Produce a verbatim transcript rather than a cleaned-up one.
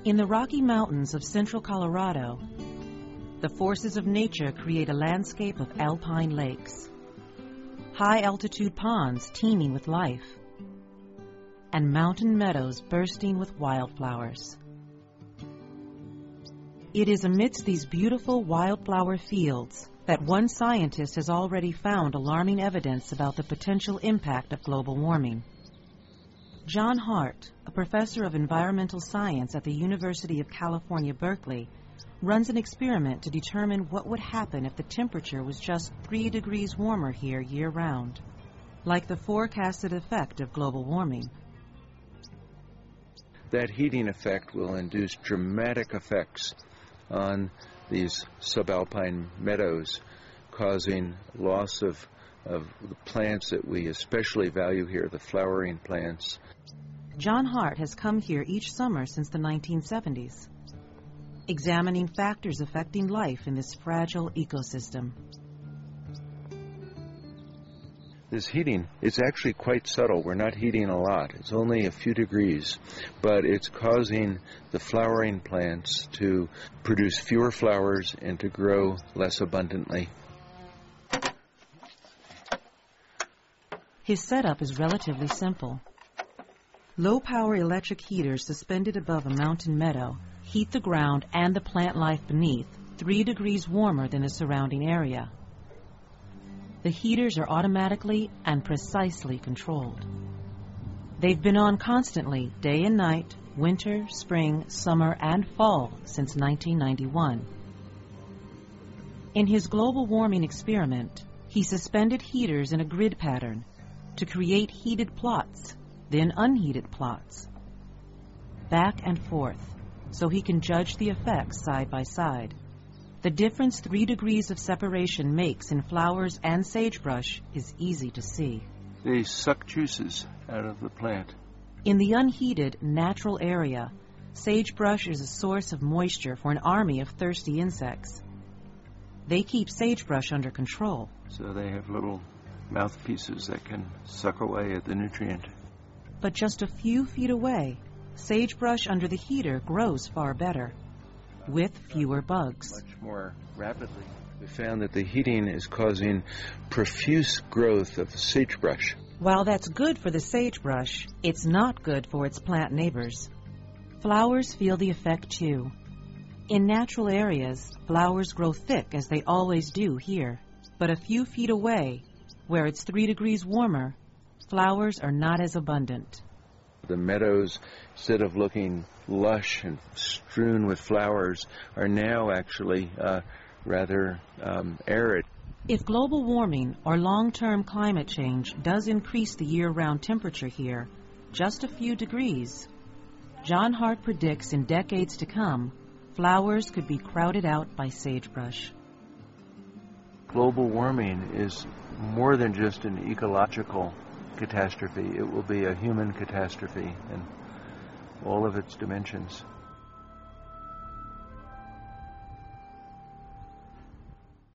In the Rocky Mountains of central Colorado, the forces of nature create a landscape of alpine lakes, high-altitude ponds teeming with life, and mountain meadows bursting with wildflowers. It is amidst these beautiful wildflower fields that one scientist has already found alarming evidence about the potential impact of global warming. John Hart, a professor of environmental science at the University of California, Berkeley, runs an experiment to determine what would happen if the temperature was just three degrees warmer here year-round, like the forecasted effect of global warming. That heating effect will induce dramatic effects on these subalpine meadows, causing loss of, of the plants that we especially value here, the flowering plants. John Hart has come here each summer since the nineteen seventies, examining factors affecting life in this fragile ecosystem. This heating is actually quite subtle. We're not heating a lot. It's only a few degrees, but it's causing the flowering plants to produce fewer flowers and to grow less abundantly. His setup is relatively simple. Low-power electric heaters suspended above a mountain meadow heat the ground and the plant life beneath three degrees warmer than the surrounding area. The heaters are automatically and precisely controlled. They've been on constantly, day and night, winter, spring, summer, and fall since nineteen ninety-one. In his global warming experiment, he suspended heaters in a grid pattern to create heated plots, then unheated plots, back and forth, so he can judge the effects side by side. The difference three degrees of separation makes in flowers and sagebrush is easy to see. They suck juices out of the plant. In the unheated, natural area, sagebrush is a source of moisture for an army of thirsty insects. They keep sagebrush under control. So they have little mouthpieces that can suck away at the nutrient. But just a few feet away, sagebrush under the heater grows far better, with fewer bugs. Much more rapidly. We found that the heating is causing profuse growth of sagebrush. While that's good for the sagebrush, it's not good for its plant neighbors. Flowers feel the effect too. In natural areas, flowers grow thick as they always do here. But a few feet away, where it's three degrees warmer, flowers are not as abundant. The meadows, instead of looking lush and strewn with flowers, are now actually uh, rather um, arid. If global warming or long-term climate change does increase the year-round temperature here just a few degrees, John Hart predicts in decades to come, flowers could be crowded out by sagebrush. Global warming is more than just an ecological catastrophe. It will be a human catastrophe in all of its dimensions.